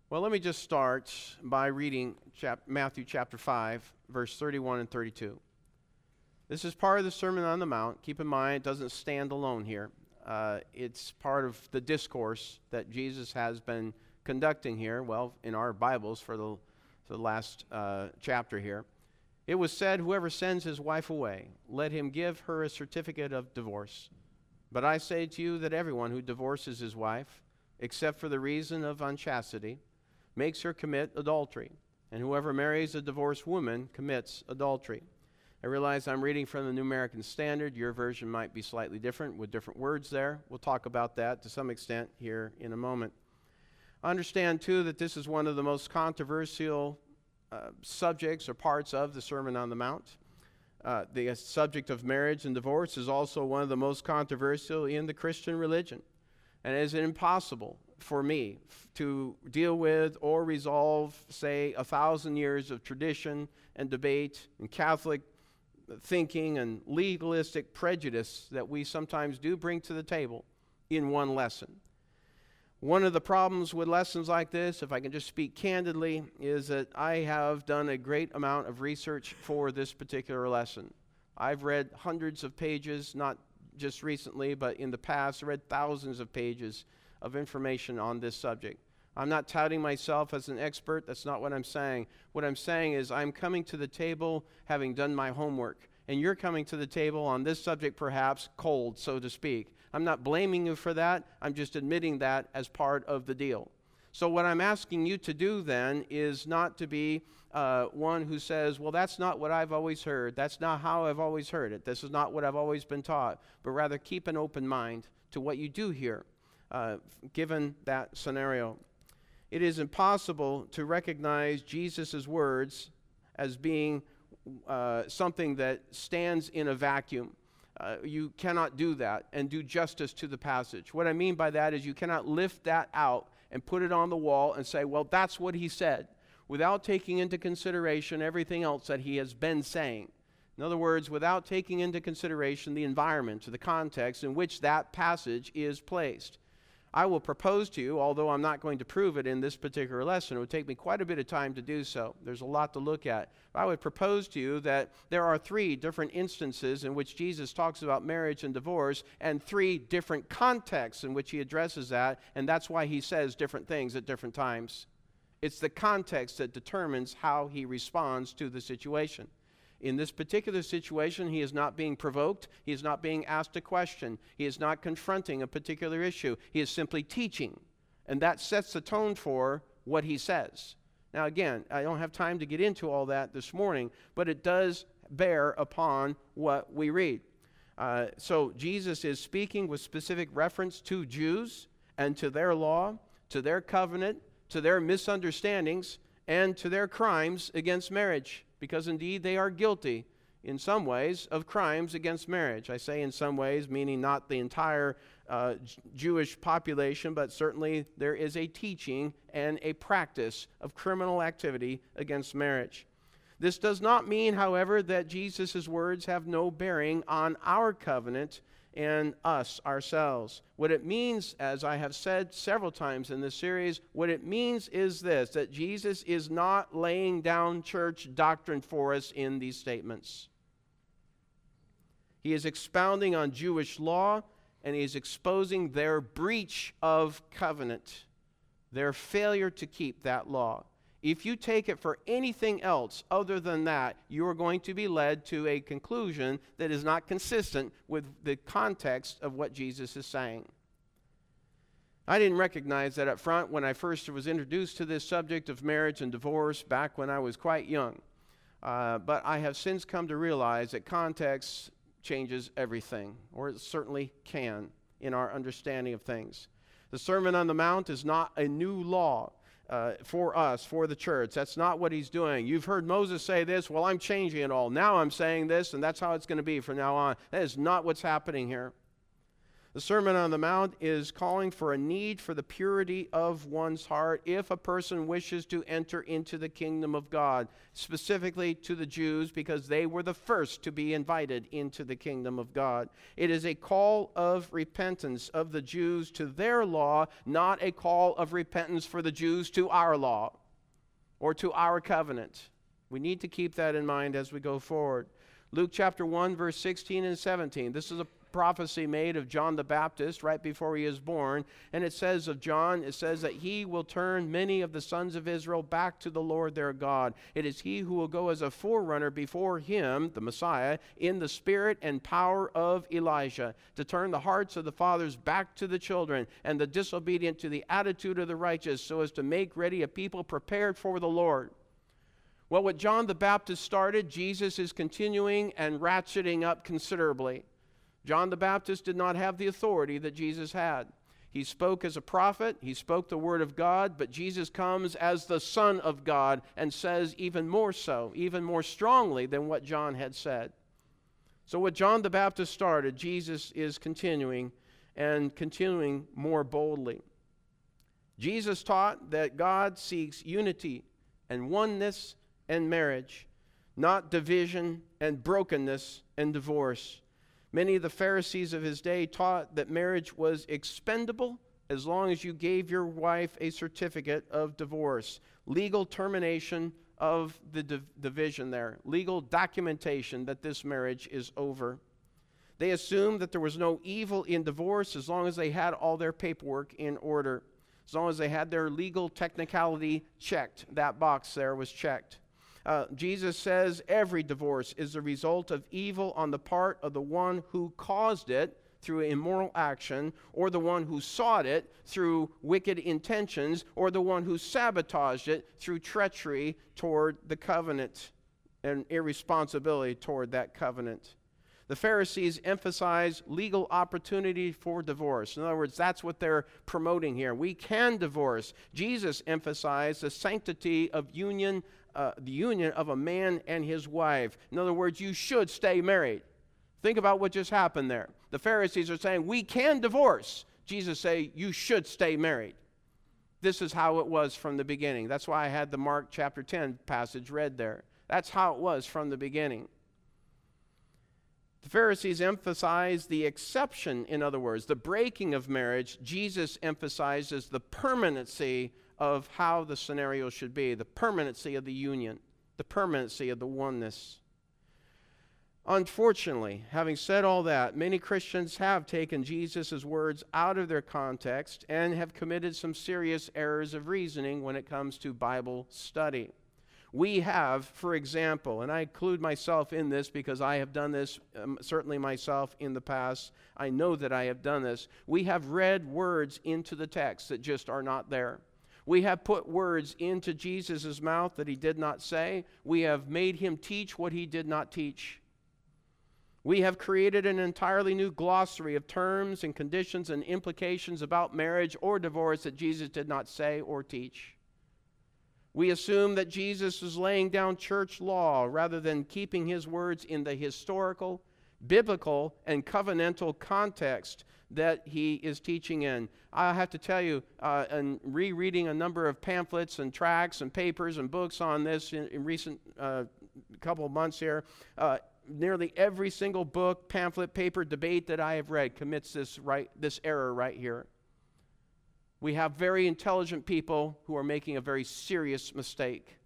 Well, let me just start by reading Matthew chapter 5, verse 31 and 32. This is part of the Sermon on the Mount. Keep in mind, it doesn't stand alone here. It's part of the discourse that Jesus has been conducting here, well, in our Bibles for the last chapter here. It was said, "Whoever sends his wife away, let him give her a certificate of divorce. But I say to you that everyone who divorces his wife, except for the reason of unchastity, makes her commit adultery. And whoever marries a divorced woman commits adultery." I realize I'm reading from the New American Standard. Your version might be slightly different with different words there. We'll talk about that to some extent here in a moment. Understand, too, that this is one of the most controversial subjects or parts of the Sermon on the Mount. The subject of marriage and divorce is also one of the most controversial in the Christian religion. And it is impossible for me to deal with or resolve, say, 1,000 years of tradition and debate and Catholic thinking and legalistic prejudice that we sometimes do bring to the table in one lesson. One of the problems with lessons like this, if I can just speak candidly, is that I have done a great amount of research for this particular lesson. I've read hundreds of pages, not just recently, but in the past. I read thousands of pages of information on this subject. I'm not touting myself as an expert. That's not what I'm saying. What I'm saying is I'm coming to the table having done my homework, and you're coming to the table on this subject perhaps cold, so to speak. I'm not blaming you for that. I'm just admitting that as part of the deal. So what I'm asking you to do then is not to be one who says, well, that's not what I've always heard. That's not how I've always heard it. This is not what I've always been taught. But rather keep an open mind to what you do hear, given that scenario. It is impossible to recognize Jesus' words as being something that stands in a vacuum. You cannot do that and do justice to the passage. What I mean by that is you cannot lift that out and put it on the wall and say, well, that's what he said, without taking into consideration everything else that he has been saying. In other words, without taking into consideration the environment or the context in which that passage is placed. I will propose to you, although I'm not going to prove it in this particular lesson, it would take me quite a bit of time to do so. There's a lot to look at. I would propose to you that there are 3 different instances in which Jesus talks about marriage and divorce, and 3 different contexts in which he addresses that, and that's why he says different things at different times. It's the context that determines how he responds to the situation. In this particular situation, he is not being provoked. He is not being asked a question. He is not confronting a particular issue. He is simply teaching. And that sets the tone for what he says. Now, again, I don't have time to get into all that this morning, but it does bear upon what we read. So Jesus is speaking with specific reference to Jews and to their law, to their covenant, to their misunderstandings, and to their crimes against marriage. Because indeed they are guilty in some ways of crimes against marriage. I say in some ways, meaning not the entire Jewish population, but certainly there is a teaching and a practice of criminal activity against marriage. This does not mean, however, that Jesus' words have no bearing on our covenant and us ourselves. What it means, as I have said several times in this series, what it means is this, that Jesus is not laying down church doctrine for us in these statements. He is expounding on Jewish law, and he is exposing their breach of covenant, their failure to keep that law. If you take it for anything else other than that, you are going to be led to a conclusion that is not consistent with the context of what Jesus is saying. I didn't recognize that up front when I first was introduced to this subject of marriage and divorce back when I was quite young. But I have since come to realize that context changes everything, or it certainly can in our understanding of things. The Sermon on the Mount is not a new law. For us, for the church. That's not what he's doing. You've heard Moses say this, well, I'm changing it all. Now I'm saying this, and that's how it's going to be from now on. That is not what's happening here. The Sermon on the Mount is calling for a need for the purity of one's heart if a person wishes to enter into the kingdom of God, specifically to the Jews, because they were the first to be invited into the kingdom of God. It is a call of repentance of the Jews to their law, not a call of repentance for the Jews to our law or to our covenant. We need to keep that in mind as we go forward. Luke chapter 1, verse 16 and 17. This is a prophecy made of John the Baptist right before he is born. And it says of John, it says that he will turn many of the sons of Israel back to the Lord their God. It is he who will go as a forerunner before him, the Messiah, in the spirit and power of Elijah, to turn the hearts of the fathers back to the children and the disobedient to the attitude of the righteous, so as to make ready a people prepared for the Lord. Well, what John the Baptist started, Jesus is continuing and ratcheting up considerably. John the Baptist did not have the authority that Jesus had. He spoke as a prophet, he spoke the word of God, but Jesus comes as the Son of God and says even more so, even more strongly than what John had said. So what John the Baptist started, Jesus is continuing and continuing more boldly. Jesus taught that God seeks unity and oneness and marriage, not division and brokenness and divorce. Many of the Pharisees of his day taught that marriage was expendable as long as you gave your wife a certificate of divorce, legal termination of the division there, legal documentation that this marriage is over. They assumed that there was no evil in divorce as long as they had all their paperwork in order, as long as they had their legal technicality checked. That box there was checked. Jesus says every divorce is the result of evil on the part of the one who caused it through immoral action, or the one who sought it through wicked intentions, or the one who sabotaged it through treachery toward the covenant and irresponsibility toward that covenant. The Pharisees emphasize legal opportunity for divorce. In other words, that's what they're promoting here. We can divorce. Jesus emphasized the sanctity of union, the union of a man and his wife. In other words, you should stay married. Think about what just happened there. The Pharisees are saying, we can divorce. Jesus say, you should stay married. This is how it was from the beginning. That's why I had the Mark chapter 10 passage read there. That's how it was from the beginning. The Pharisees emphasized the exception, in other words, the breaking of marriage. Jesus emphasizes the permanency of how the scenario should be, the permanency of the union, the permanency of the oneness. Unfortunately, having said all that, many Christians have taken Jesus' words out of their context and have committed some serious errors of reasoning when it comes to Bible study. We have, for example, and I include myself in this because I have done this, certainly myself in the past. I know that I have done this. We have read words into the text that just are not there. We have put words into Jesus' mouth that he did not say. We have made him teach what he did not teach. We have created an entirely new glossary of terms and conditions and implications about marriage or divorce that Jesus did not say or teach. We assume that Jesus is laying down church law rather than keeping his words in the historical, biblical, and covenantal context that he is teaching in. I have to tell you, in rereading a number of pamphlets and tracts and papers and books on this in recent couple of months here, nearly every single book, pamphlet, paper, debate that I have read commits this error right here. We have very intelligent people who are making a very serious mistake.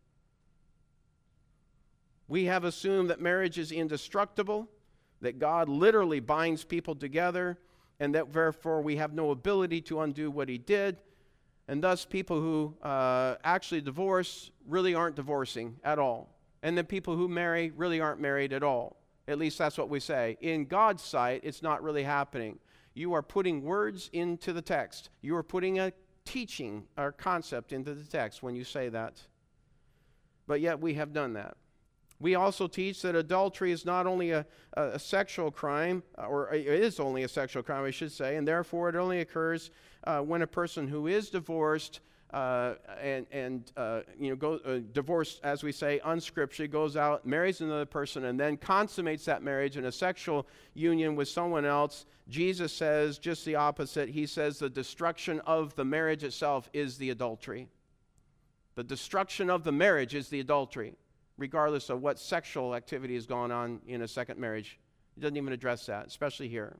We have assumed that marriage is indestructible, that God literally binds people together, and that therefore we have no ability to undo what he did, and thus people who actually divorce really aren't divorcing at all. And then people who marry really aren't married at all. At least that's what we say. In God's sight, it's not really happening. You are putting words into the text. You are putting a teaching or concept into the text when you say that. But yet we have done that. We also teach that adultery is not only a sexual crime, or it is only a sexual crime, I should say, and therefore it only occurs when a person who is divorced divorce, as we say, unscripturally, goes out, marries another person, and then consummates that marriage in a sexual union with someone else, Jesus says just the opposite. He says the destruction of the marriage itself is the adultery. The destruction of the marriage is the adultery, regardless of what sexual activity is going on in a second marriage. He doesn't even address that, especially here.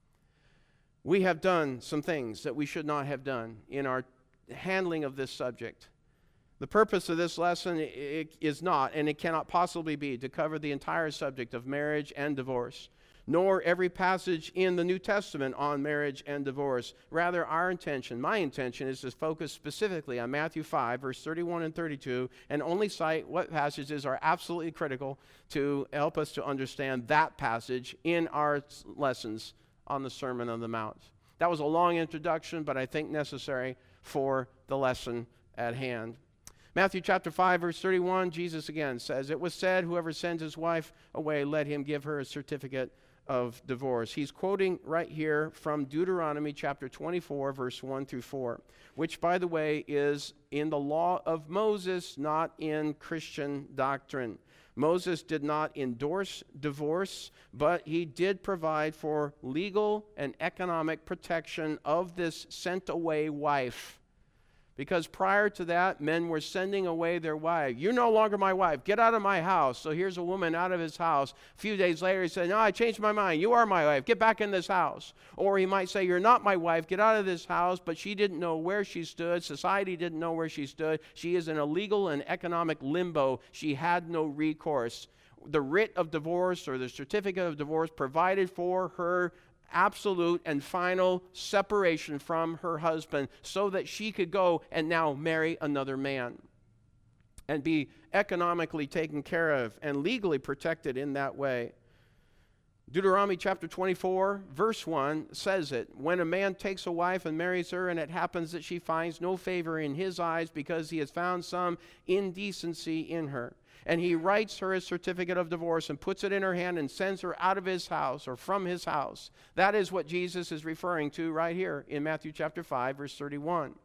We have done some things that we should not have done in our handling of this subject. The purpose of this lesson is not, and it cannot possibly be, to cover the entire subject of marriage and divorce, nor every passage in the New Testament on marriage and divorce. Rather, my intention is to focus specifically on Matthew 5, verse 31 and 32, and only cite what passages are absolutely critical to help us to understand that passage in our lessons on the Sermon on the Mount. That was a long introduction, but I think necessary for the lesson at hand. Matthew chapter 5, verse 31, Jesus again says, "It was said, whoever sends his wife away, let him give her a certificate of divorce." He's quoting right here from Deuteronomy chapter 24, verse 1 through 4, which, by the way, is in the law of Moses, not in Christian doctrine. Moses did not endorse divorce, but he did provide for legal and economic protection of this sent-away wife. Because prior to that, men were sending away their wife. "You're no longer my wife. Get out of my house." So here's a woman out of his house. A few days later, he said, "No, I changed my mind. You are my wife. Get back in this house." Or he might say, "You're not my wife. Get out of this house." But she didn't know where she stood. Society didn't know where she stood. She is in a legal and economic limbo. She had no recourse. The writ of divorce or the certificate of divorce provided for her absolute and final separation from her husband so that she could go and now marry another man and be economically taken care of and legally protected in that way. Deuteronomy chapter 24, verse 1 says it. "When a man takes a wife and marries her, and it happens that she finds no favor in his eyes because he has found some indecency in her, and he writes her a certificate of divorce and puts it in her hand and sends her out of his house or from his house." That is what Jesus is referring to right here in Matthew chapter 5, verse 31.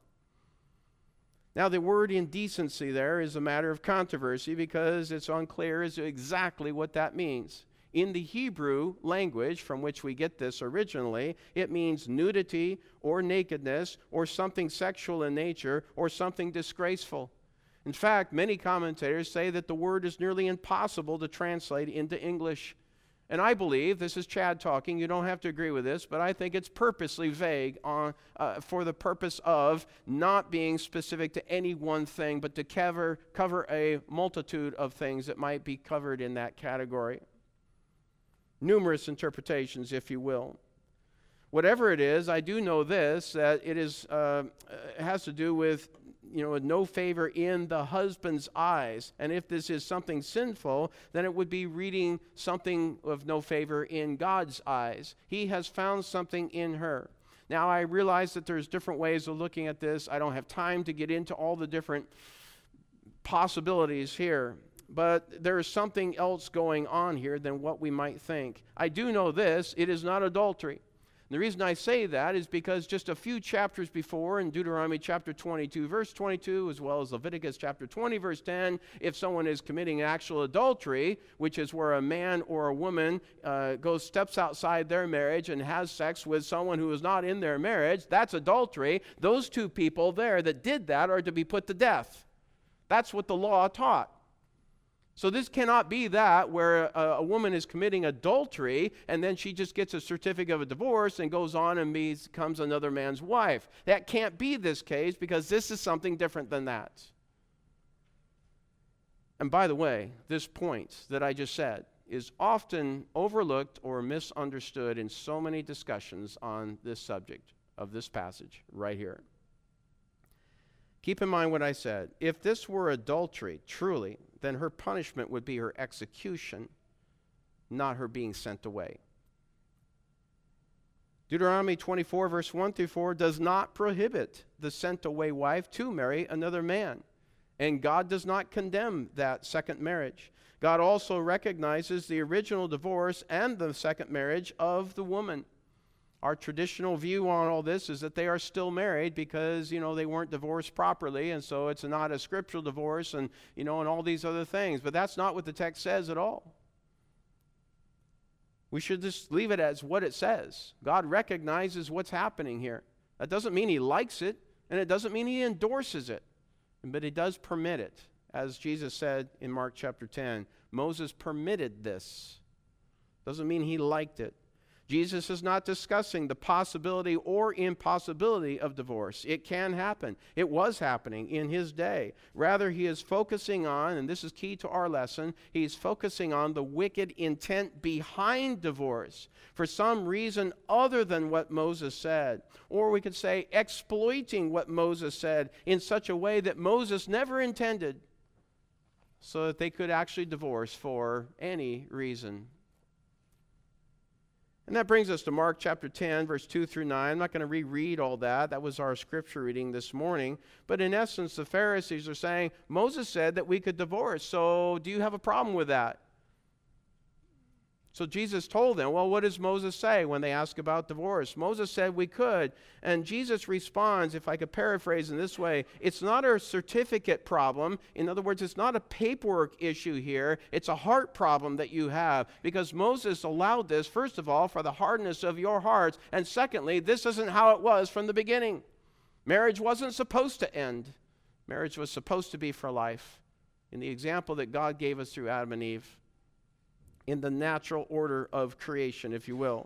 Now, the word indecency there is a matter of controversy because it's unclear as to exactly what that means. In the Hebrew language, from which we get this originally, it means nudity or nakedness or something sexual in nature or something disgraceful. In fact, many commentators say that the word is nearly impossible to translate into English. And I believe, this is Chad talking, you don't have to agree with this, but I think it's purposely vague for the purpose of not being specific to any one thing, but to cover a multitude of things that might be covered in that category. Numerous interpretations, if you will. Whatever it is, I do know this, that it has to do with no favor in the husband's eyes. And if this is something sinful, then it would be reading something of no favor in God's eyes. He has found something in her. Now, I realize that there's different ways of looking at this. I don't have time to get into all the different possibilities here. But there is something else going on here than what we might think. I do know this, it is not adultery. The reason I say that is because just a few chapters before, in Deuteronomy chapter 22, verse 22, as well as Leviticus chapter 20, verse 10, if someone is committing actual adultery, which is where a man or a woman steps outside their marriage and has sex with someone who is not in their marriage, that's adultery. Those two people there that did that are to be put to death. That's what the law taught. So this cannot be that where a woman is committing adultery and then she just gets a certificate of a divorce and goes on and becomes another man's wife. That can't be this case because this is something different than that. And by the way, this point that I just said is often overlooked or misunderstood in so many discussions on this subject of this passage right here. Keep in mind what I said. If this were adultery, truly, then her punishment would be her execution, not her being sent away. Deuteronomy 24, verse 1 through 4, does not prohibit the sent away wife to marry another man. And God does not condemn that second marriage. God also recognizes the original divorce and the second marriage of the woman. Our traditional view on all this is that they are still married because, they weren't divorced properly, and so it's not a scriptural divorce and all these other things. But that's not what the text says at all. We should just leave it as what it says. God recognizes what's happening here. That doesn't mean he likes it, and it doesn't mean he endorses it, but he does permit it. As Jesus said in Mark chapter 10, Moses permitted this. Doesn't mean he liked it. Jesus is not discussing the possibility or impossibility of divorce. It can happen. It was happening in his day. Rather, he is focusing on, and this is key to our lesson, he's focusing on the wicked intent behind divorce for some reason other than what Moses said. Or we could say exploiting what Moses said in such a way that Moses never intended, so that they could actually divorce for any reason. And that brings us to Mark chapter 10, verse 2 through 9. I'm not going to reread all that. That was our scripture reading this morning. But in essence, the Pharisees are saying, Moses said that we could divorce, so do you have a problem with that? So Jesus told them, well, what does Moses say when they ask about divorce? Moses said we could. And Jesus responds, if I could paraphrase in this way, it's not a certificate problem. In other words, it's not a paperwork issue here. It's a heart problem that you have. Because Moses allowed this, first of all, for the hardness of your hearts. And secondly, this isn't how it was from the beginning. Marriage wasn't supposed to end. Marriage was supposed to be for life. In the example that God gave us through Adam and Eve, in the natural order of creation, if you will.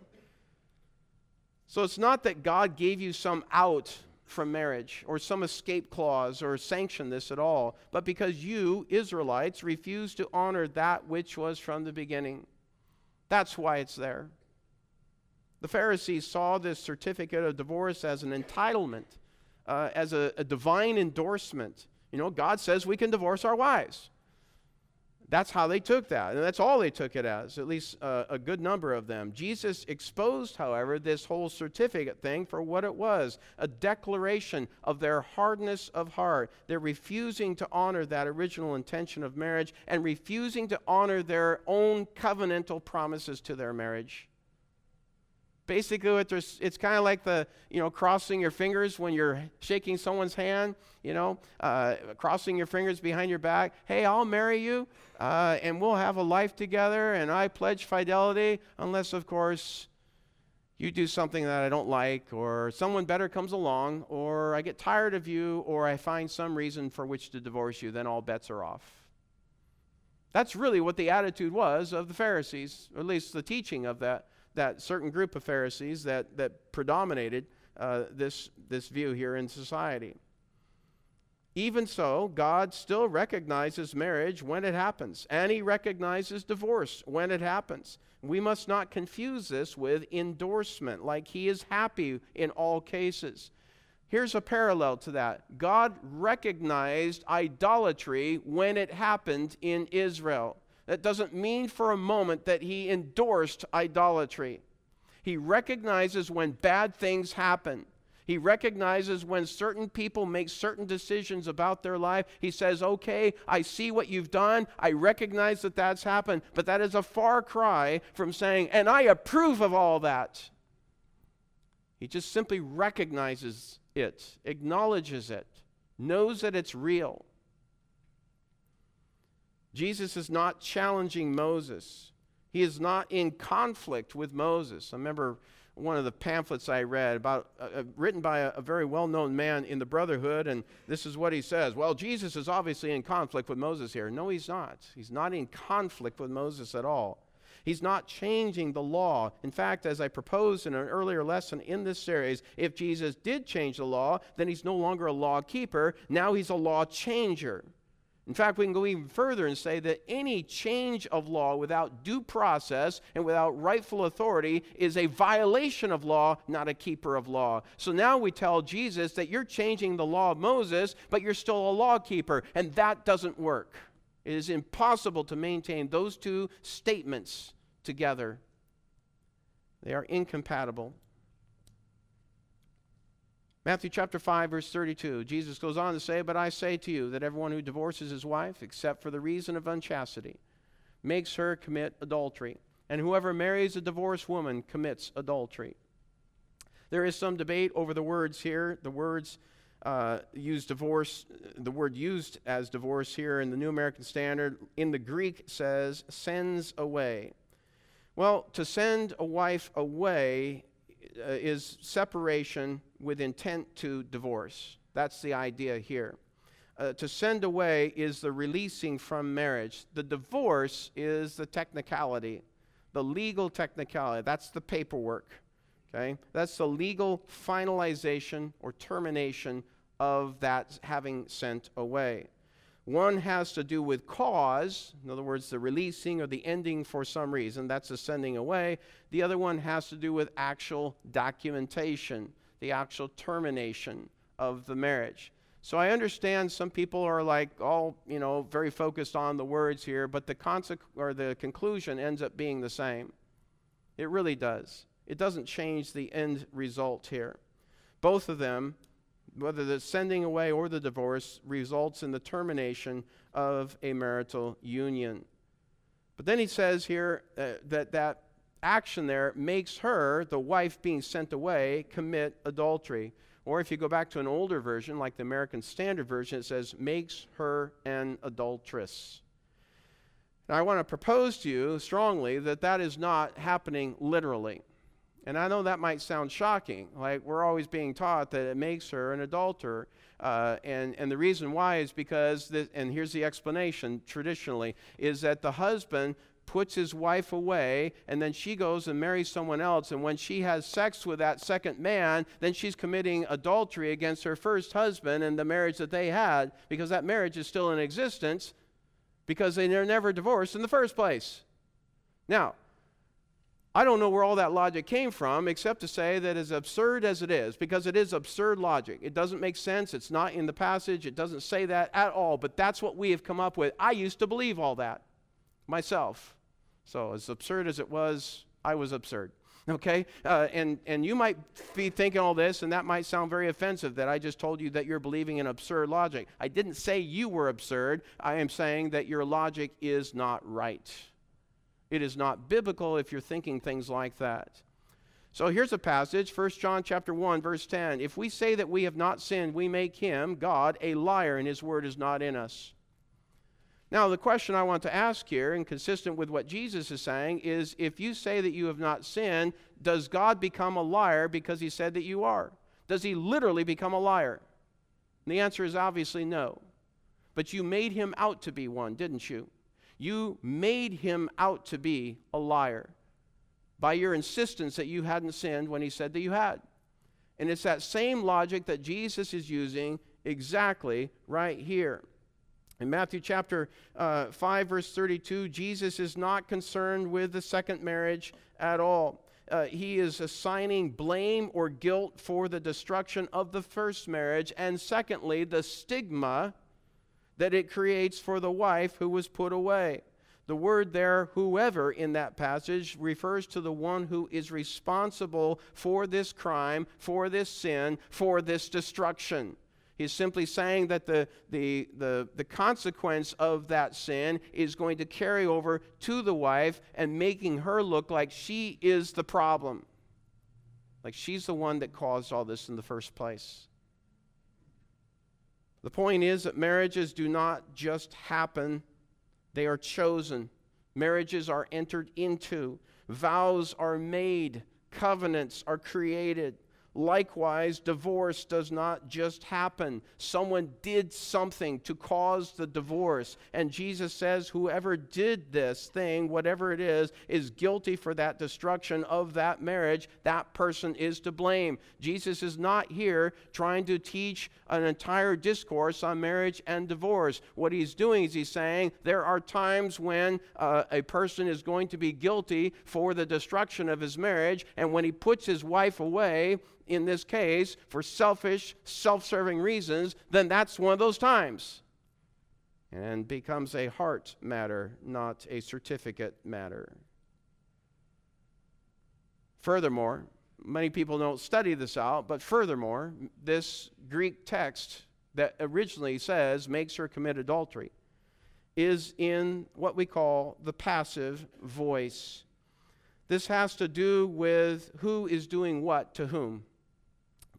So it's not that God gave you some out from marriage or some escape clause or sanctioned this at all, but because you, Israelites, refused to honor that which was from the beginning. That's why it's there. The Pharisees saw this certificate of divorce as an entitlement, as a divine endorsement. God says we can divorce our wives. That's how they took that, and that's all they took it as, at least a good number of them. Jesus exposed, however, this whole certificate thing for what it was, a declaration of their hardness of heart. They're refusing to honor that original intention of marriage and refusing to honor their own covenantal promises to their marriage. Basically, it's kind of like the, crossing your fingers when you're shaking someone's hand, crossing your fingers behind your back. Hey, I'll marry you, and we'll have a life together, and I pledge fidelity, unless, of course, you do something that I don't like, or someone better comes along, or I get tired of you, or I find some reason for which to divorce you, then all bets are off. That's really what the attitude was of the Pharisees, or at least the teaching of that certain group of Pharisees that predominated this view here in society. Even so, God still recognizes marriage when it happens, and he recognizes divorce when it happens. We must not confuse this with endorsement, like he is happy in all cases. Here's a parallel to that. God recognized idolatry when it happened in Israel. That doesn't mean for a moment that he endorsed idolatry. He recognizes when bad things happen. He recognizes when certain people make certain decisions about their life. He says, okay, I see what you've done. I recognize that that's happened. But that is a far cry from saying, and I approve of all that. He just simply recognizes it, acknowledges it, knows that it's real. Jesus is not challenging Moses. He is not in conflict with Moses. I remember one of the pamphlets I read about written by a very well-known man in the Brotherhood, and this is what he says. Well, Jesus is obviously in conflict with Moses here. No, he's not. He's not in conflict with Moses at all. He's not changing the law. In fact, as I proposed in an earlier lesson in this series, if Jesus did change the law, then he's no longer a law keeper. Now he's a law changer. In fact, we can go even further and say that any change of law without due process and without rightful authority is a violation of law, not a keeper of law. So now we tell Jesus that you're changing the law of Moses, but you're still a law keeper, and that doesn't work. It is impossible to maintain those two statements together. They are incompatible. Matthew chapter 5, verse 32, Jesus goes on to say, but I say to you that everyone who divorces his wife, except for the reason of unchastity, makes her commit adultery. And whoever marries a divorced woman commits adultery. There is some debate over the words here. The words use divorce, the word used as divorce here in the New American Standard in the Greek says sends away. Well, to send a wife away is separation with intent to divorce. That's the idea here. To send away is the releasing from marriage. The divorce is the technicality, the legal technicality. That's the paperwork. Okay? That's the legal finalization or termination of that having sent away. One has to do with cause, in other words, the releasing or the ending for some reason. That's the sending away. The other one has to do with actual documentation, the actual termination of the marriage. So I understand some people are like all, very focused on the words here, but the conclusion ends up being the same. It really does. It doesn't change the end result here. Both of them, whether the sending away or the divorce, results in the termination of a marital union. But then he says here that action there makes her, the wife being sent away, commit adultery. Or if you go back to an older version, like the American Standard Version, it says, makes her an adulteress. Now, I want to propose to you strongly that that is not happening literally. And I know that might sound shocking. Like, we're always being taught that it makes her an adulterer. And the reason why is because, and here's the explanation traditionally, is that the husband puts his wife away, and then she goes and marries someone else, and when she has sex with that second man, then she's committing adultery against her first husband and the marriage that they had, because that marriage is still in existence, because they were never divorced in the first place. Now, I don't know where all that logic came from, except to say that as absurd as it is, because it is absurd logic. It doesn't make sense. It's not in the passage. It doesn't say that at all, but that's what we have come up with. I used to believe all that myself. So as absurd as it was, I was absurd. Okay? And you might be thinking all this, and that might sound very offensive that I just told you that you're believing in absurd logic. I didn't say you were absurd. I am saying that your logic is not right. It is not biblical if you're thinking things like that. So here's a passage, 1 John chapter 1, verse 10. If we say that we have not sinned, we make him, God, a liar, and his word is not in us. Now, the question I want to ask here, and consistent with what Jesus is saying, is if you say that you have not sinned, does God become a liar because he said that you are? Does he literally become a liar? And the answer is obviously no. But you made him out to be one, didn't you? You made him out to be a liar by your insistence that you hadn't sinned when he said that you had. And it's that same logic that Jesus is using exactly right here. In Matthew chapter 5, verse 32, Jesus is not concerned with the second marriage at all. He is assigning blame or guilt for the destruction of the first marriage, and secondly, the stigma that it creates for the wife who was put away. The word there, whoever, in that passage refers to the one who is responsible for this crime, for this sin, for this destruction. He's simply saying that the consequence of that sin is going to carry over to the wife and making her look like she is the problem. Like she's the one that caused all this in the first place. The point is that marriages do not just happen, they are chosen. Marriages are entered into. Vows are made. Covenants are created. Likewise, divorce does not just happen. Someone did something to cause the divorce. And Jesus says whoever did this thing, whatever it is guilty for that destruction of that marriage. That person is to blame. Jesus is not here trying to teach an entire discourse on marriage and divorce. What he's doing is he's saying there are times when a person is going to be guilty for the destruction of his marriage, and when he puts his wife away, in this case, for selfish, self-serving reasons, then that's one of those times. And becomes a heart matter, not a certificate matter. Furthermore, many people don't study this out, but furthermore, this Greek text that originally says makes her commit adultery is in what we call the passive voice. This has to do with who is doing what to whom.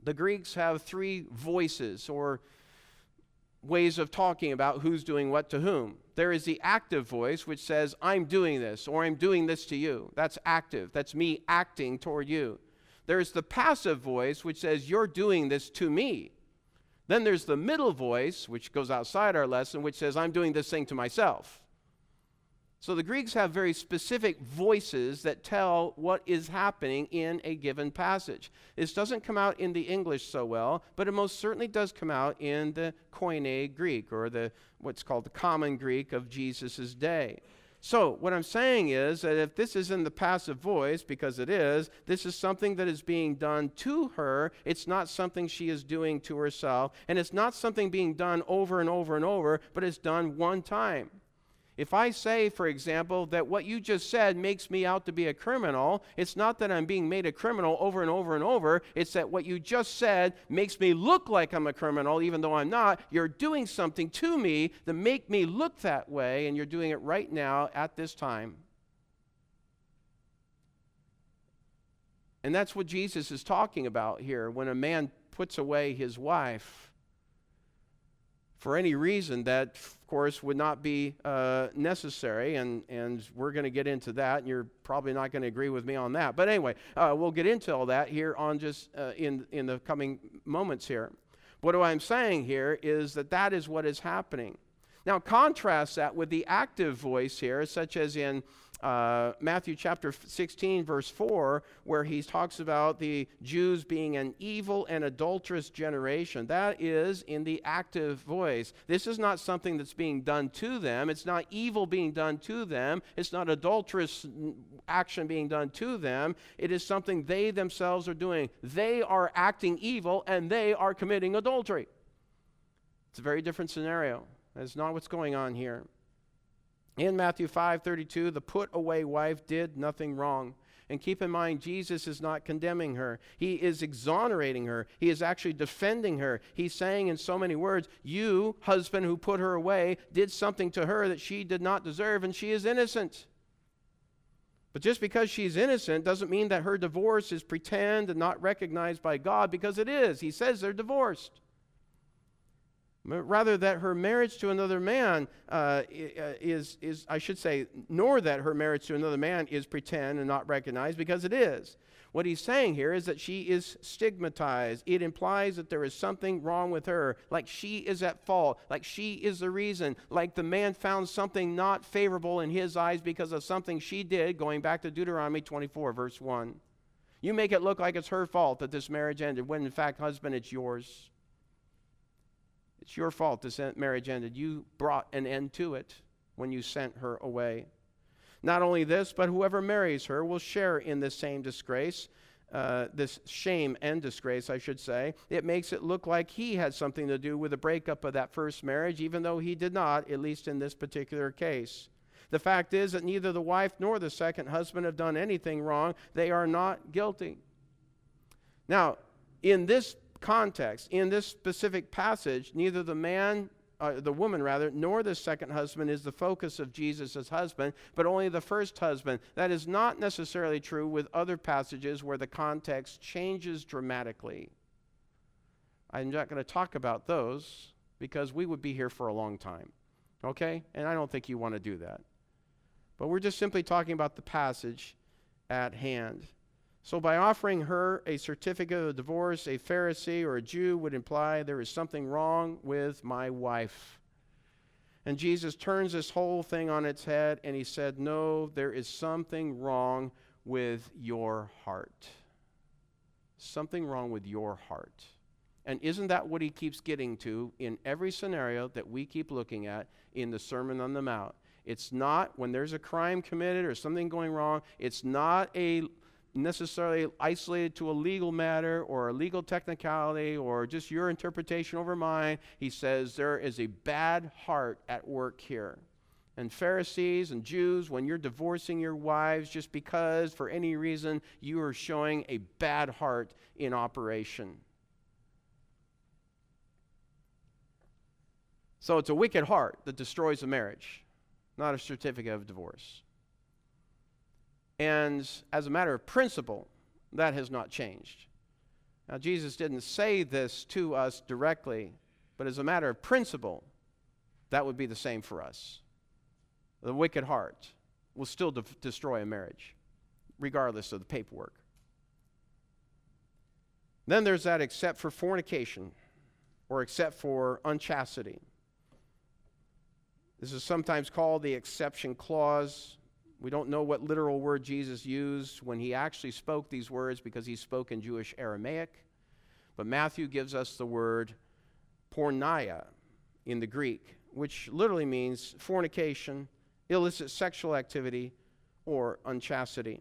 The Greeks have three voices or ways of talking about who's doing what to whom. There is the active voice, which says, I'm doing this, or I'm doing this to you. That's active. That's me acting toward you. There's the passive voice, which says, you're doing this to me. Then there's the middle voice, which goes outside our lesson, which says, I'm doing this thing to myself. So the Greeks have very specific voices that tell what is happening in a given passage. This doesn't come out in the English so well, but it most certainly does come out in the Koine Greek, or what's called the common Greek of Jesus' day. So what I'm saying is that if this is in the passive voice, because it is, this is something that is being done to her. It's not something she is doing to herself, and it's not something being done over and over and over, but it's done one time. If I say, for example, that what you just said makes me out to be a criminal, it's not that I'm being made a criminal over and over and over. It's that what you just said makes me look like I'm a criminal, even though I'm not. You're doing something to me to make me look that way, and you're doing it right now at this time. And that's what Jesus is talking about here when a man puts away his wife for any reason that, of course, would not be necessary, and we're going to get into that, and you're probably not going to agree with me on that. But anyway, we'll get into all that here on just in the coming moments here. What I'm saying here is that is what is happening. Now, contrast that with the active voice here, such as in Matthew chapter 16, verse 4, where he talks about the Jews being an evil and adulterous generation. That is in the active voice. This is not something that's being done to them. It's not evil being done to them. It's not adulterous action being done to them. It is something they themselves are doing. They are acting evil, and they are committing adultery. It's a very different scenario. That's not what's going on here. In Matthew 5:32, the put-away wife did nothing wrong. And keep in mind, Jesus is not condemning her. He is exonerating her. He is actually defending her. He's saying in so many words, you, husband who put her away, did something to her that she did not deserve, and she is innocent. But just because she's innocent doesn't mean that her divorce is pretend and not recognized by God, because it is. He says they're divorced. Rather that her marriage to another man is, I should say, nor that her marriage to another man is pretend and not recognized, because it is. What he's saying here is that she is stigmatized. It implies that there is something wrong with her, like she is at fault, like she is the reason, like the man found something not favorable in his eyes because of something she did, going back to Deuteronomy 24, verse 1. You make it look like it's her fault that this marriage ended, when in fact, husband, it's yours. It's your fault this marriage ended. You brought an end to it when you sent her away. Not only this, but whoever marries her will share in this same disgrace, this shame and disgrace, I should say. It makes it look like he had something to do with the breakup of that first marriage, even though he did not, at least in this particular case. The fact is that neither the wife nor the second husband have done anything wrong. They are not guilty. Now, in this context, in this specific passage, neither the woman rather, nor the second husband is the focus of Jesus' husband, but only the first husband. That is not necessarily true with other passages where the context changes dramatically. I'm not going to talk about those because we would be here for a long time, okay? And I don't think you want to do that. But we're just simply talking about the passage at hand. So by offering her a certificate of divorce, a Pharisee or a Jew would imply there is something wrong with my wife. And Jesus turns this whole thing on its head, and he said, no, there is something wrong with your heart. Something wrong with your heart. And isn't that what he keeps getting to in every scenario that we keep looking at in the Sermon on the Mount? It's not when there's a crime committed or something going wrong, it's not necessarily isolated to a legal matter or a legal technicality or just your interpretation over mine. He says there is a bad heart at work here. And Pharisees and Jews, when you're divorcing your wives just because for any reason you are showing a bad heart in operation. So it's a wicked heart that destroys a marriage, not a certificate of divorce. And as a matter of principle, that has not changed. Now, Jesus didn't say this to us directly, but as a matter of principle, that would be the same for us. The wicked heart will still destroy a marriage, regardless of the paperwork. Then there's that except for fornication, or except for unchastity. This is sometimes called the exception clause. We don't know what literal word Jesus used when he actually spoke these words because he spoke in Jewish Aramaic. But Matthew gives us the word porneia in the Greek, which literally means fornication, illicit sexual activity, or unchastity.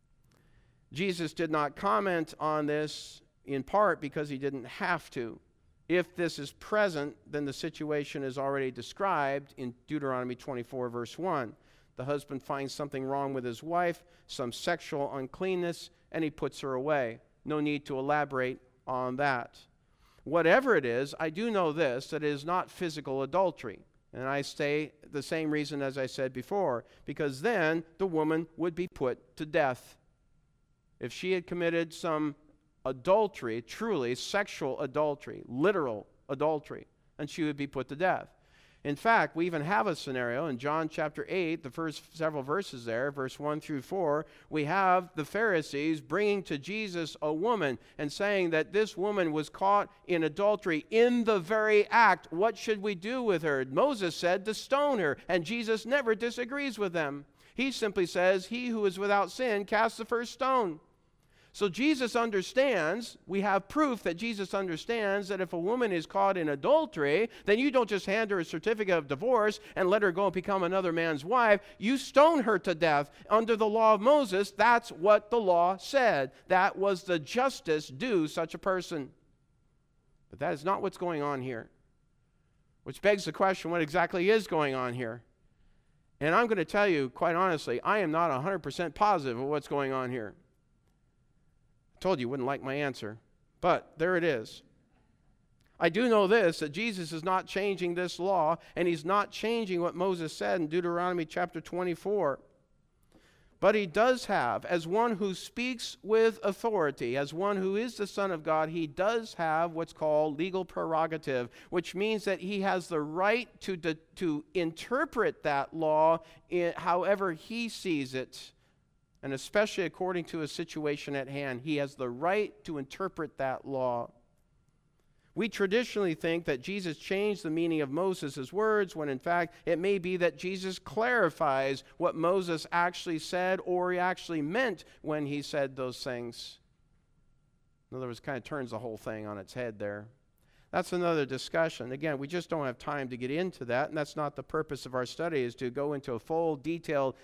Jesus did not comment on this in part because he didn't have to. If this is present, then the situation is already described in Deuteronomy 24, verse 1. The husband finds something wrong with his wife, some sexual uncleanness, and he puts her away. No need to elaborate on that. Whatever it is, I do know this, that it is not physical adultery. And I say the same reason as I said before, because then the woman would be put to death. If she had committed some adultery, truly sexual adultery, literal adultery, and she would be put to death. In fact, we even have a scenario in John chapter 8, the first several verses there, verse 1 through 4, we have the Pharisees bringing to Jesus a woman and saying that this woman was caught in adultery in the very act. What should we do with her? Moses said to stone her, and Jesus never disagrees with them. He simply says, "He who is without sin, cast the first stone." So Jesus understands, we have proof that Jesus understands that if a woman is caught in adultery, then you don't just hand her a certificate of divorce and let her go and become another man's wife. You stone her to death. Under the law of Moses, that's what the law said. That was the justice due such a person. But that is not what's going on here. Which begs the question, what exactly is going on here? And I'm going to tell you, quite honestly, I am not 100% positive of what's going on here. Told you wouldn't like my answer, but there it is. I do know this, that Jesus is not changing this law, and he's not changing what Moses said in Deuteronomy chapter 24. But he does have, as one who speaks with authority, as one who is the Son of God, he does have what's called legal prerogative, which means that he has the right to interpret that law however he sees it. And especially according to a situation at hand, he has the right to interpret that law. We traditionally think that Jesus changed the meaning of Moses' words, when in fact it may be that Jesus clarifies what Moses actually said or he actually meant when he said those things. In other words, kind of turns the whole thing on its head there. That's another discussion. Again, we just don't have time to get into that, and that's not the purpose of our study, is to go into a full, detailed,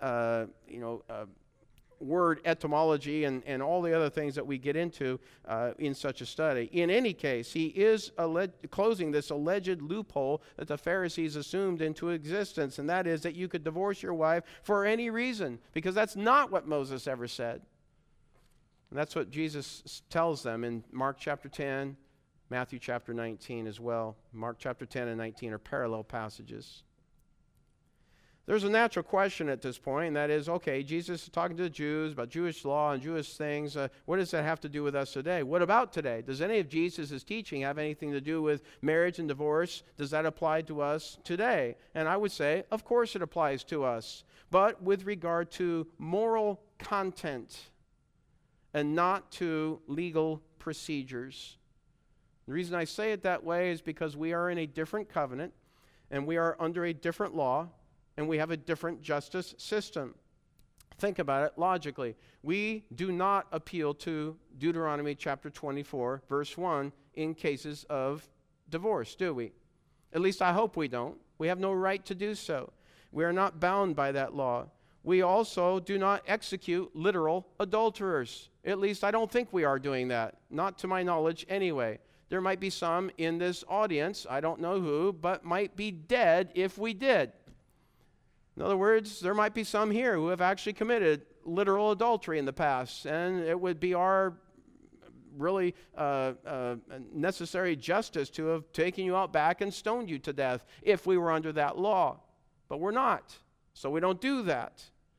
word etymology and all the other things that we get into in such a study. In any case, he is closing this alleged loophole that the Pharisees assumed into existence, and that is that you could divorce your wife for any reason, because that's not what Moses ever said. And that's what Jesus tells them in Mark chapter 10, Matthew chapter 19 as well. Mark chapter 10 and 19 are parallel passages. There's a natural question at this point, and that is, okay, Jesus is talking to the Jews about Jewish law and Jewish things. What does that have to do with us today? What about today? Does any of Jesus' teaching have anything to do with marriage and divorce? Does that apply to us today? And I would say, of course it applies to us, but with regard to moral content and not to legal procedures. The reason I say it that way is because we are in a different covenant, and we are under a different law, and we have a different justice system. Think about it logically. We do not appeal to Deuteronomy chapter 24, verse 1 in cases of divorce, do we? At least I hope we don't. We have no right to do so. We are not bound by that law. We also do not execute literal adulterers. At least I don't think we are doing that. Not to my knowledge anyway. There might be some in this audience, I don't know who, but might be dead if we did. In other words, there might be some here who have actually committed literal adultery in the past, and it would be our really necessary justice to have taken you out back and stoned you to death if we were under that law. But we're not, so we don't do that.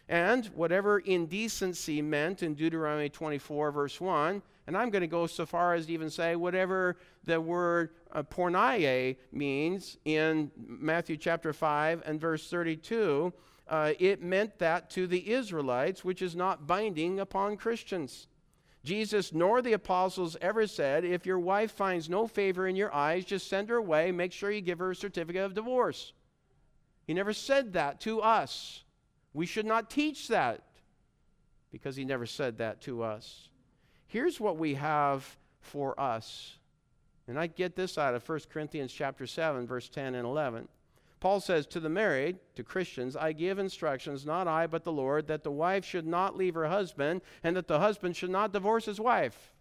And whatever indecency meant in Deuteronomy 24, verse 1, and I'm going to go so far as to even say whatever the word porneia means in Matthew chapter 5 and verse 32, it meant that to the Israelites, which is not binding upon Christians. Jesus nor the apostles ever said, if your wife finds no favor in your eyes, just send her away, make sure you give her a certificate of divorce. He never said that to us. We should not teach that because he never said that to us. Here's what we have for us. And I get this out of 1 Corinthians chapter 7, verse 10 and 11. Paul says, to the married, to Christians, I give instructions, not I, but the Lord, that the wife should not leave her husband, and that the husband should not divorce his wife.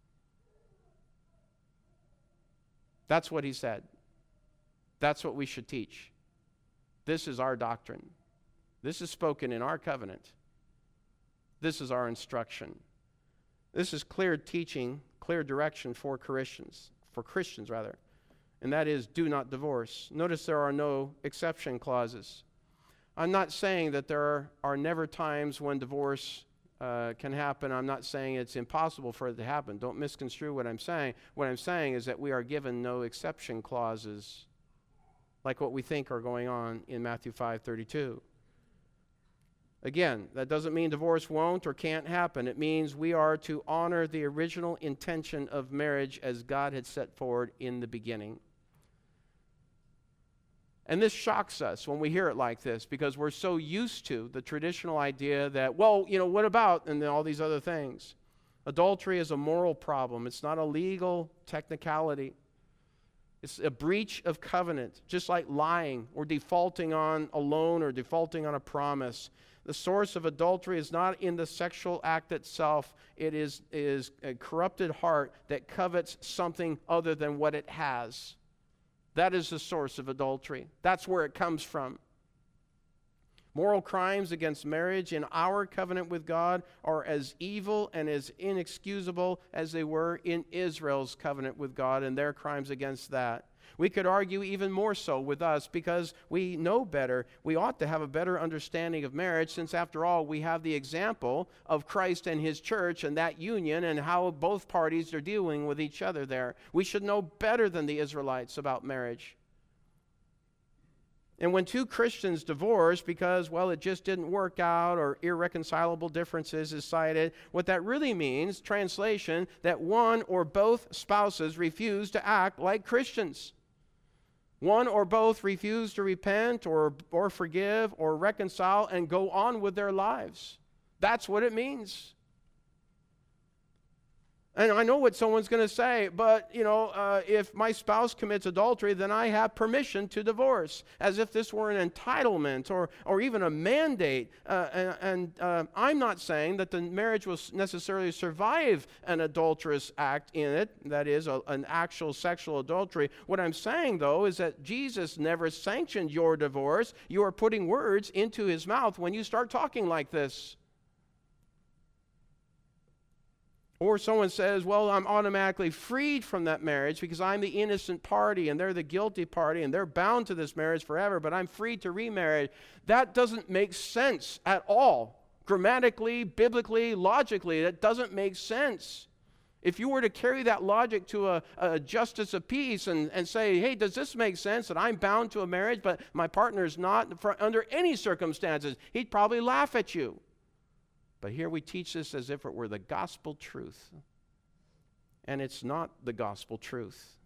That's what he said. That's what we should teach. This is our doctrine. This is spoken in our covenant. This is our instruction. This is clear teaching, clear direction for Christians, and that is, do not divorce. Notice there are no exception clauses. I'm not saying that there are never times when divorce can happen. I'm not saying it's impossible for it to happen. Don't misconstrue what I'm saying. What I'm saying is that we are given no exception clauses like what we think are going on in Matthew 5:32. Again, that doesn't mean divorce won't or can't happen. It means we are to honor the original intention of marriage as God had set forward in the beginning. And this shocks us when we hear it like this because we're so used to the traditional idea that, well, what about, and then all these other things. Adultery is a moral problem. It's not a legal technicality. It's a breach of covenant, just like lying or defaulting on a loan or defaulting on a promise. The source of adultery is not in the sexual act itself. It is a corrupted heart that covets something other than what it has. That is the source of adultery. That's where it comes from. Moral crimes against marriage in our covenant with God are as evil and as inexcusable as they were in Israel's covenant with God and their crimes against that. We could argue even more so with us because we know better. We ought to have a better understanding of marriage since, after all, we have the example of Christ and his church and that union and how both parties are dealing with each other there. We should know better than the Israelites about marriage. And when two Christians divorce because, well, it just didn't work out or irreconcilable differences is cited, what that really means, translation, that one or both spouses refuse to act like Christians. One or both refuse to repent or forgive or reconcile and go on with their lives. That's what it means. And I know what someone's going to say, but, if my spouse commits adultery, then I have permission to divorce, as if this were an entitlement or even a mandate. I'm not saying that the marriage will necessarily survive an adulterous act in it, that is, an actual sexual adultery. What I'm saying, though, is that Jesus never sanctioned your divorce. You are putting words into his mouth when you start talking like this. Or someone says, well, I'm automatically freed from that marriage because I'm the innocent party and they're the guilty party and they're bound to this marriage forever, but I'm free to remarry. That doesn't make sense at all. Grammatically, biblically, logically, that doesn't make sense. If you were to carry that logic to a justice of peace and say, hey, does this make sense that I'm bound to a marriage but my partner's not under any circumstances, he'd probably laugh at you. But here we teach this as if it were the gospel truth. And it's not the gospel truth.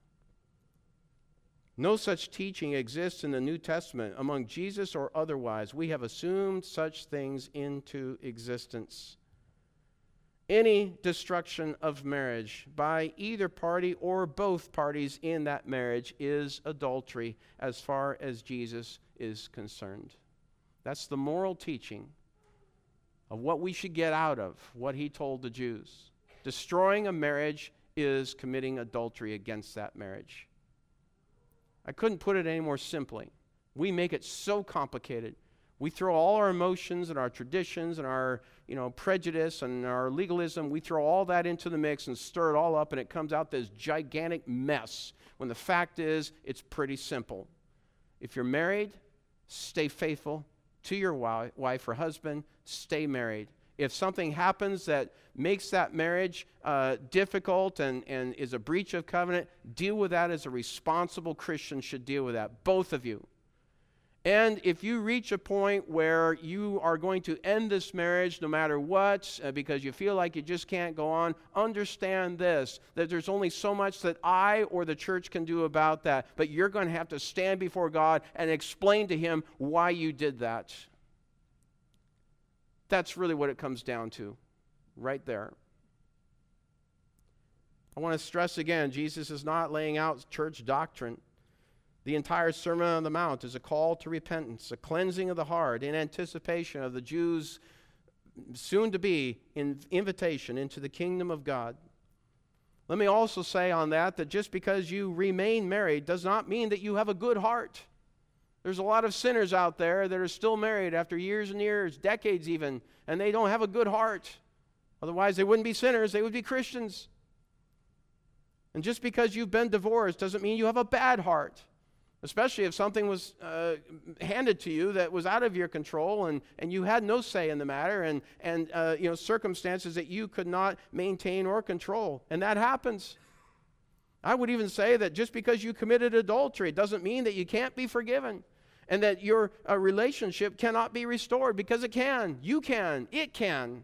No such teaching exists in the New Testament among Jesus or otherwise. We have assumed such things into existence. Any destruction of marriage by either party or both parties in that marriage is adultery as far as Jesus is concerned. That's the moral teaching of what we should get out of what he told the Jews. Destroying a marriage is committing adultery against that marriage. I couldn't put it any more simply. We make it so complicated. We throw all our emotions and our traditions and our prejudice and our legalism, we throw all that into the mix and stir it all up, and it comes out this gigantic mess, when the fact is it's pretty simple. If you're married, stay faithful to your wife or husband, stay married. If something happens that makes that marriage difficult and is a breach of covenant, deal with that as a responsible Christian should deal with that, both of you. And if you reach a point where you are going to end this marriage no matter what, because you feel like you just can't go on, understand this, that there's only so much that I or the church can do about that. But you're going to have to stand before God and explain to Him why you did that. That's really what it comes down to, right there. I want to stress again, Jesus is not laying out church doctrine. The entire Sermon on the Mount is a call to repentance, a cleansing of the heart in anticipation of the Jews' soon-to-be invitation into the kingdom of God. Let me also say on that just because you remain married does not mean that you have a good heart. There's a lot of sinners out there that are still married after years and years, decades even, and they don't have a good heart. Otherwise, they wouldn't be sinners, they would be Christians. And just because you've been divorced doesn't mean you have a bad heart. Especially if something was handed to you that was out of your control and you had no say in the matter and circumstances that you could not maintain or control. And that happens. I would even say that just because you committed adultery doesn't mean that you can't be forgiven and that your relationship cannot be restored, because it can. You can. It can.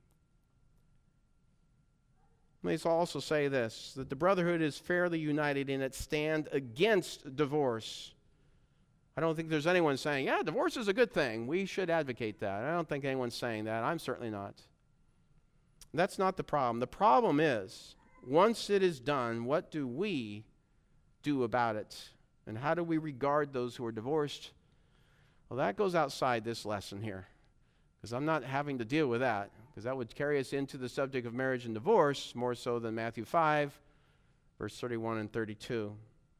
Let me also say this, that the brotherhood is fairly united in its stand against divorce. I don't think there's anyone saying, yeah, divorce is a good thing. We should advocate that. I don't think anyone's saying that. I'm certainly not. That's not the problem. The problem is, once it is done, what do we do about it? And how do we regard those who are divorced? Well, that goes outside this lesson here, because I'm not having to deal with that, because that would carry us into the subject of marriage and divorce more so than Matthew 5, verse 31 and 32.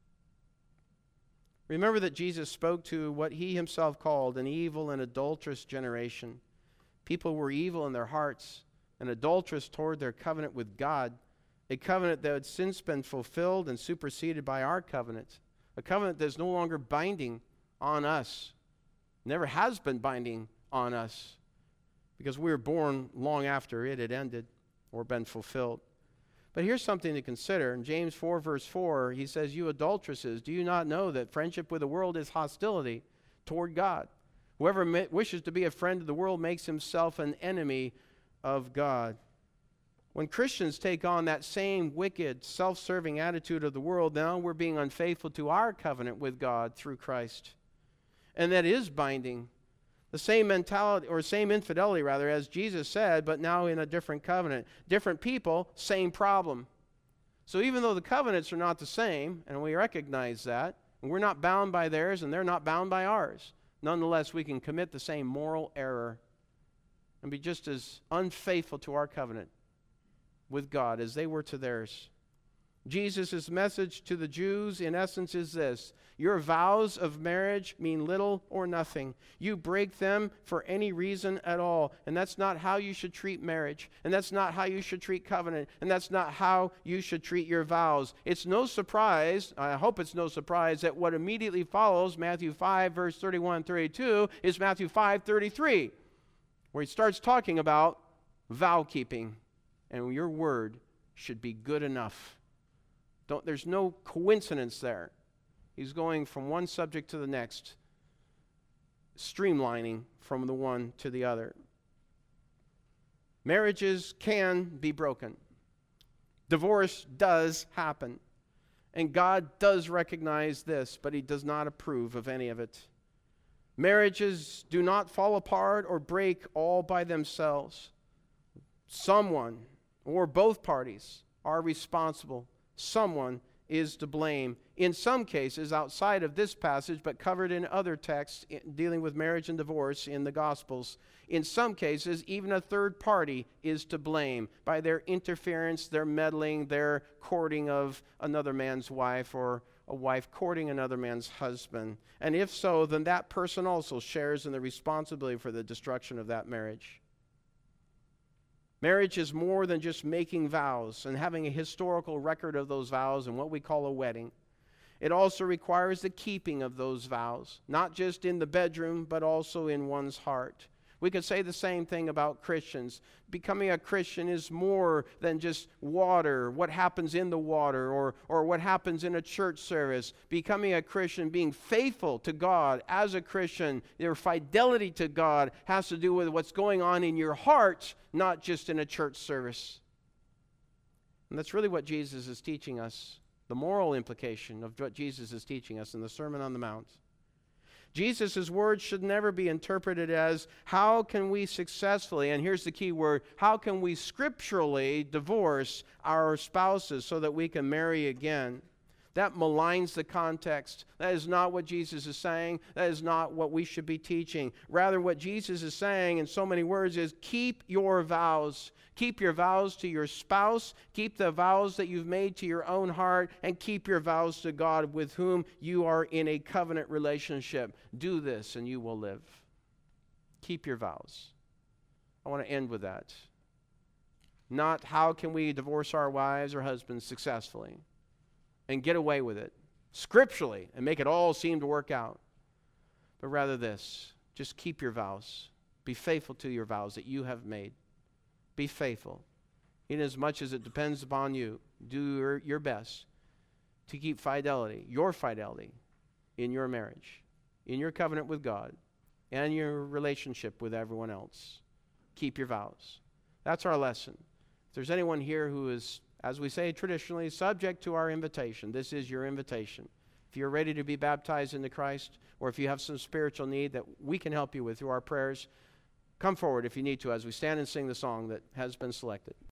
Remember that Jesus spoke to what He Himself called an evil and adulterous generation. People were evil in their hearts and adulterous toward their covenant with God, a covenant that had since been fulfilled and superseded by our covenant, a covenant that is no longer binding on us, never has been binding on us, because we were born long after it had ended or been fulfilled. But here's something to consider. In James 4, verse 4, he says, "You adulteresses, do you not know that friendship with the world is hostility toward God? Whoever wishes to be a friend of the world makes himself an enemy of God." When Christians take on that same wicked, self-serving attitude of the world, now we're being unfaithful to our covenant with God through Christ. And that is binding. The same mentality, or same infidelity rather, as Jesus said, but now in a different covenant. Different people, same problem. So even though the covenants are not the same, and we recognize that, and we're not bound by theirs and they're not bound by ours, nonetheless we can commit the same moral error and be just as unfaithful to our covenant with God as they were to theirs. Jesus' message to the Jews in essence is this: your vows of marriage mean little or nothing. You break them for any reason at all, and that's not how you should treat marriage, and that's not how you should treat covenant, and that's not how you should treat your vows. It's no surprise, I hope it's no surprise, that what immediately follows Matthew 5 verse 31 and 32 is Matthew 5:33, where he starts talking about vow keeping, and your word should be good enough. There's no coincidence there. He's going from one subject to the next, streamlining from the one to the other. Marriages can be broken. Divorce does happen. And God does recognize this, but He does not approve of any of it. Marriages do not fall apart or break all by themselves. Someone or both parties are responsible. Someone is to blame. In some cases, outside of this passage, but covered in other texts dealing with marriage and divorce in the Gospels, in some cases, even a third party is to blame by their interference, their meddling, their courting of another man's wife, or a wife courting another man's husband. And if so, then that person also shares in the responsibility for the destruction of that marriage. Marriage is more than just making vows and having a historical record of those vows and what we call a wedding. It also requires the keeping of those vows, not just in the bedroom, but also in one's heart. We could say the same thing about Christians. Becoming a Christian is more than just water, what happens in the water, or what happens in a church service. Becoming a Christian, being faithful to God as a Christian, your fidelity to God has to do with what's going on in your heart, not just in a church service. And that's really what Jesus is teaching us, the moral implication of what Jesus is teaching us in the Sermon on the Mount. Jesus' words should never be interpreted as, how can we successfully, and here's the key word, how can we scripturally divorce our spouses so that we can marry again? That maligns the context. That is not what Jesus is saying. That is not what we should be teaching. Rather, what Jesus is saying in so many words is, keep your vows. Keep your vows to your spouse. Keep the vows that you've made to your own heart. And keep your vows to God with whom you are in a covenant relationship. Do this and you will live. Keep your vows. I want to end with that. Not how can we divorce our wives or husbands successfully and get away with it scripturally and make it all seem to work out. But rather this, just keep your vows. Be faithful to your vows that you have made. Be faithful. Inasmuch as it depends upon you, do your best to keep fidelity, your fidelity, in your marriage, in your covenant with God, and your relationship with everyone else. Keep your vows. That's our lesson. If there's anyone here who is, as we say traditionally, subject to our invitation, this is your invitation. If you're ready to be baptized into Christ, or if you have some spiritual need that we can help you with through our prayers, come forward if you need to as we stand and sing the song that has been selected.